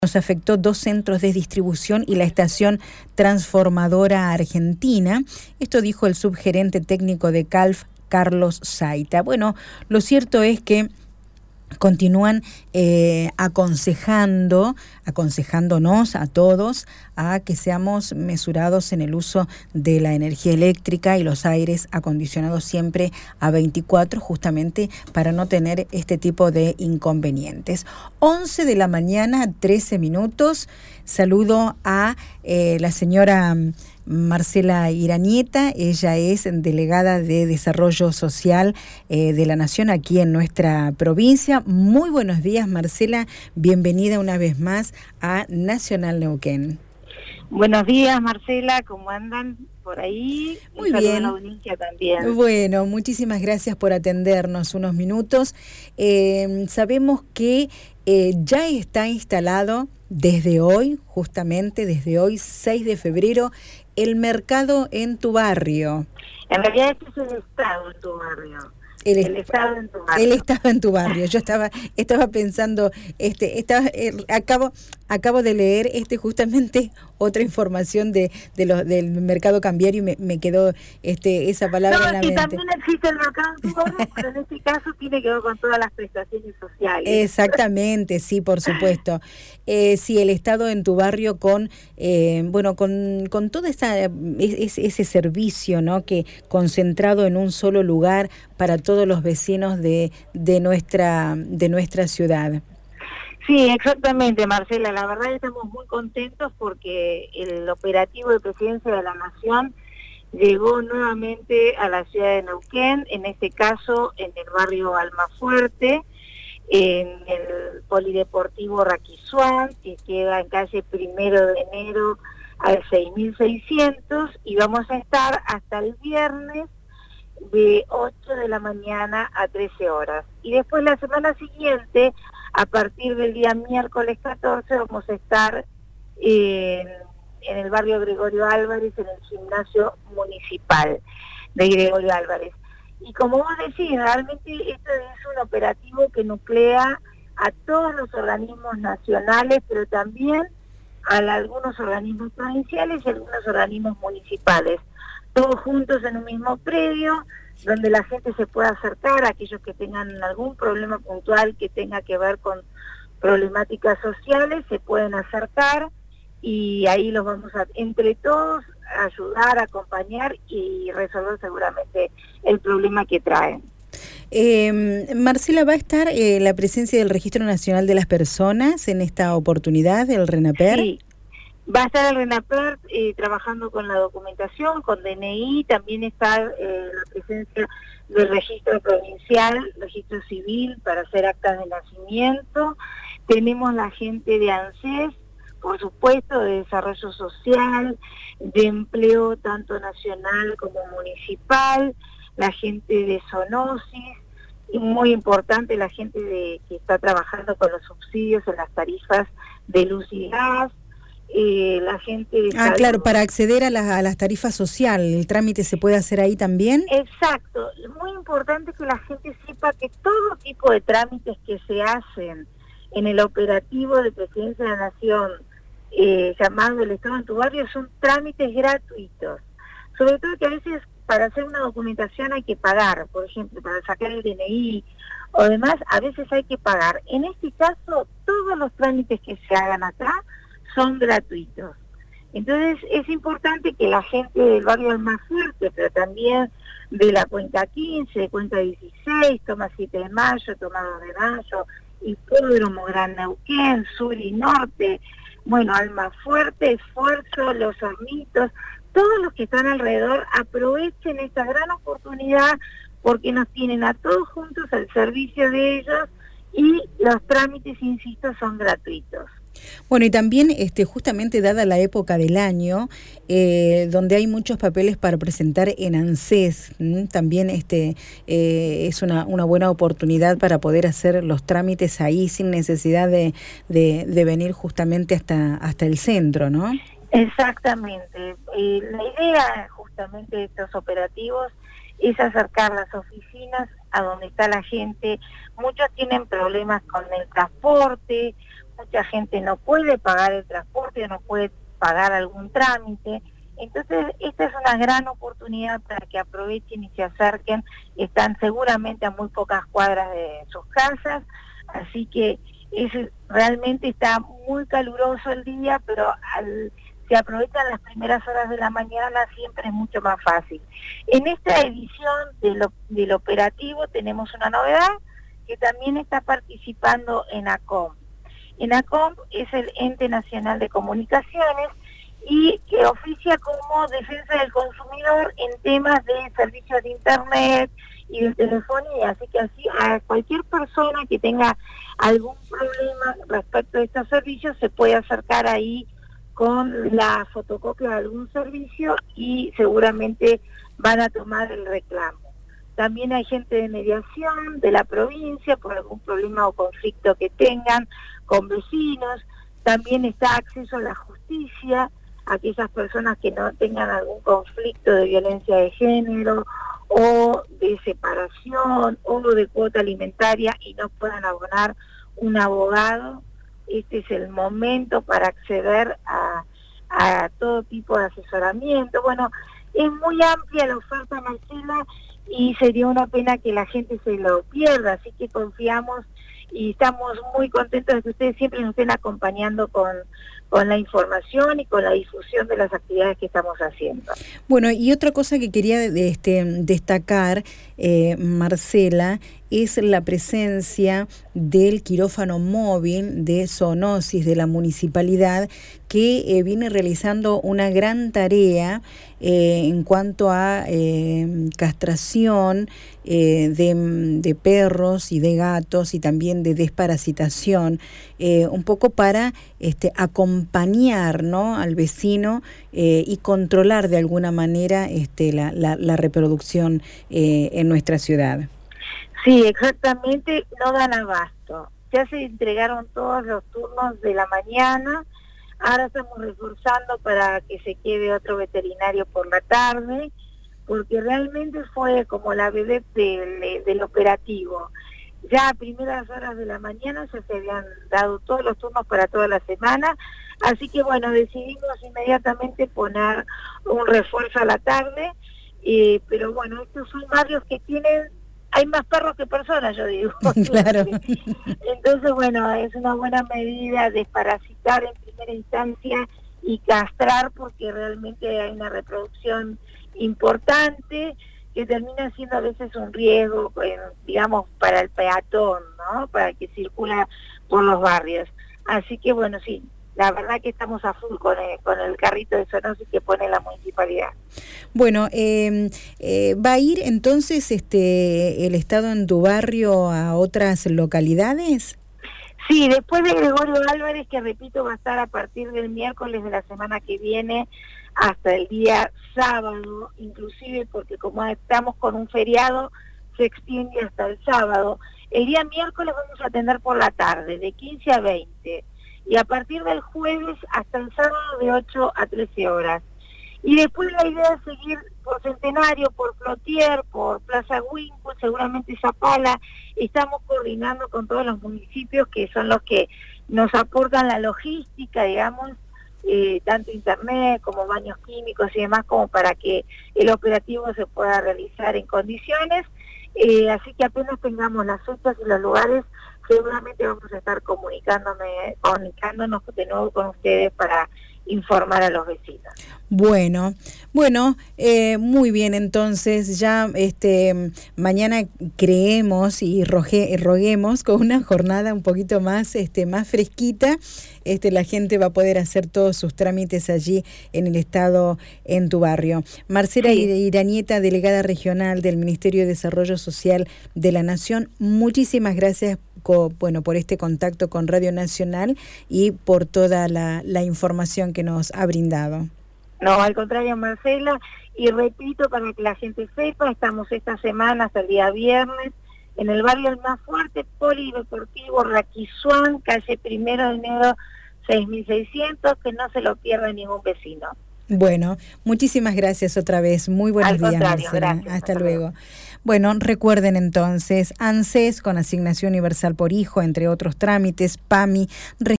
Nos afectó 2 centros de distribución y la estación transformadora argentina. Esto dijo el subgerente técnico de Calf, Carlos Zaita. Bueno, lo cierto es que continúan aconsejándonos a todos a que seamos mesurados en el uso de la energía eléctrica y los aires acondicionados siempre a 24, justamente para no tener este tipo de inconvenientes. 11 de la mañana, 13 minutos. Saludo a la señora Marcela Iranieta. Ella es delegada de Desarrollo Social de la Nación aquí en nuestra provincia. Muy buenos días, Marcela. Bienvenida una vez más a Nacional Neuquén. Buenos días, Marcela. ¿Cómo andan por ahí? Muy bien. A la audiencia también. Bueno, muchísimas gracias por atendernos unos minutos. Sabemos que ya está instalado desde hoy, justamente desde hoy, 6 de febrero, el mercado en tu barrio. En realidad este es el estado en tu barrio. El estado en tu barrio. El estado en tu barrio. Yo estaba pensando, acabo de leer justamente otra información del mercado cambiario y me quedó esa palabra en la mente. También existe el mercado en tu barrio, pero en este caso tiene que ver con todas las prestaciones sociales. Exactamente, sí, por supuesto. Sí, el estado en tu barrio con todo ese servicio, ¿no? Que concentrado en un solo lugar para todos los vecinos de nuestra ciudad. Sí, exactamente, Marcela. La verdad estamos muy contentos porque el operativo de Presidencia de la Nación llegó nuevamente a la ciudad de Neuquén, en este caso en el barrio Almafuerte, en el Polideportivo Raquisuán, que queda en calle 1 de enero al 6600, y vamos a estar hasta el viernes de 8 de la mañana a 13 horas. Y después la semana siguiente, a partir del día miércoles 14, vamos a estar en el barrio Gregorio Álvarez, en el gimnasio municipal de Gregorio Álvarez. Y como vos decís, realmente esto es un operativo que nuclea a todos los organismos nacionales, pero también a algunos organismos provinciales y algunos organismos municipales, todos juntos en un mismo predio, donde la gente se pueda acercar, a aquellos que tengan algún problema puntual que tenga que ver con problemáticas sociales, se pueden acercar y ahí los vamos a, entre todos, ayudar, acompañar y resolver seguramente el problema que traen. Marcela, ¿va a estar la presencia del Registro Nacional de las Personas en esta oportunidad, el RENAPER? Sí. Va a estar el RENAPER trabajando con la documentación, con DNI, también está la presencia del registro provincial, registro civil para hacer actas de nacimiento. Tenemos la gente de ANSES, por supuesto, de desarrollo social, de empleo tanto nacional como municipal, la gente de Zoonosis, y muy importante la gente que está trabajando con los subsidios en las tarifas de luz y gas. La gente de salud. Claro, para acceder a las tarifas sociales, ¿el trámite se puede hacer ahí también? Exacto, es muy importante que la gente sepa que todo tipo de trámites que se hacen en el operativo de Presidencia de la Nación, llamado El Estado en tu Barrio, son trámites gratuitos. Sobre todo que a veces para hacer una documentación hay que pagar, por ejemplo, para sacar el DNI o demás, a veces hay que pagar. En este caso, todos los trámites que se hagan acá son gratuitos. Entonces es importante que la gente del barrio Almafuerte, pero también de la Cuenca 15, de Cuenca 16, Toma 7 de Mayo, Toma 2 de Mayo, Hipódromo, Gran Neuquén, Sur y Norte, bueno, Almafuerte, Esfuerzo, Los Hornitos, todos los que están alrededor aprovechen esta gran oportunidad porque nos tienen a todos juntos al servicio de ellos y los trámites, insisto, son gratuitos. Bueno, y también justamente dada la época del año, donde hay muchos papeles para presentar en ANSES, también es una buena oportunidad para poder hacer los trámites ahí sin necesidad de venir justamente hasta el centro, ¿no? Exactamente. La idea justamente de estos operativos es acercar las oficinas a donde está la gente. Muchos tienen problemas con el transporte, mucha gente no puede pagar el transporte, no puede pagar algún trámite. Entonces, esta es una gran oportunidad para que aprovechen y se acerquen. Están seguramente a muy pocas cuadras de sus casas, así que realmente está muy caluroso el día, pero se aprovechan las primeras horas de la mañana, siempre es mucho más fácil. En esta edición del operativo tenemos una novedad, que también está participando ENACOM. ENACOM es el Ente Nacional de Comunicaciones y que oficia como defensa del consumidor en temas de servicios de internet y de telefonía, así que así a cualquier persona que tenga algún problema respecto a estos servicios se puede acercar ahí con la fotocopia de algún servicio y seguramente van a tomar el reclamo. También hay gente de mediación de la provincia por algún problema o conflicto que tengan con vecinos. También está acceso a la justicia, aquellas personas que no tengan algún conflicto de violencia de género o de separación o de cuota alimentaria y no puedan abonar un abogado. Este es el momento para acceder a todo tipo de asesoramiento. Bueno, es muy amplia la oferta, Marcela, y sería una pena que la gente se lo pierda, así que confiamos y estamos muy contentos de que ustedes siempre nos estén acompañando con la información y con la difusión de las actividades que estamos haciendo. Bueno, y otra cosa que quería destacar, Marcela, es la presencia del quirófano móvil de zoonosis de la municipalidad, que viene realizando una gran tarea en cuanto a castración de perros y de gatos y también de desparasitación, un poco para acompañar, ¿no?, al vecino y controlar de alguna manera la reproducción en nuestra ciudad. Sí, exactamente, no dan abasto. Ya se entregaron todos los turnos de la mañana, ahora estamos reforzando para que se quede otro veterinario por la tarde, porque realmente fue como la bebé del operativo. Ya a primeras horas de la mañana ya se habían dado todos los turnos para toda la semana, así que bueno, decidimos inmediatamente poner un refuerzo a la tarde, pero bueno, estos son barrios que hay más perros que personas, yo digo. Claro. Entonces, bueno, es una buena medida desparasitar en primera instancia y castrar, porque realmente hay una reproducción importante que termina siendo a veces un riesgo, digamos, para el peatón, ¿no?, para el que circula por los barrios. Así que, bueno, sí, la verdad que estamos a full con el carrito de zoonosis que pone la municipalidad. Bueno, ¿va a ir entonces el Estado en tu barrio a otras localidades? Sí, después de Gregorio Álvarez, que repito va a estar a partir del miércoles de la semana que viene hasta el día sábado, inclusive porque como estamos con un feriado, se extiende hasta el sábado. El día miércoles vamos a atender por la tarde, de 15 a 20, y a partir del jueves hasta el sábado de 8 a 13 horas. Y después la idea es seguir por Centenario, por Plotier, por Plaza Winkle, seguramente Zapala. Estamos coordinando con todos los municipios que son los que nos aportan la logística, digamos, tanto internet como baños químicos y demás, como para que el operativo se pueda realizar en condiciones. Así que apenas tengamos las fechas y los lugares, seguramente vamos a estar comunicándonos de nuevo con ustedes para informar a los vecinos. Bueno, muy bien, entonces ya mañana creemos y roguemos con una jornada un poquito más más fresquita. La gente va a poder hacer todos sus trámites allí en el Estado, en tu barrio. Marcela Iranieta, delegada regional del Ministerio de Desarrollo Social de la Nación, muchísimas gracias por este contacto con Radio Nacional y por toda la información que nos ha brindado. No, al contrario, Marcela, y repito para que la gente sepa, estamos esta semana hasta el día viernes en el barrio Almafuerte, Polideportivo Raquizuán, calle 1 de enero 6600, que no se lo pierda ningún vecino. Bueno, muchísimas gracias otra vez. Muy buenos días, Marcela. Gracias, hasta luego. Bueno, recuerden entonces, ANSES con asignación universal por hijo, entre otros trámites, PAMI,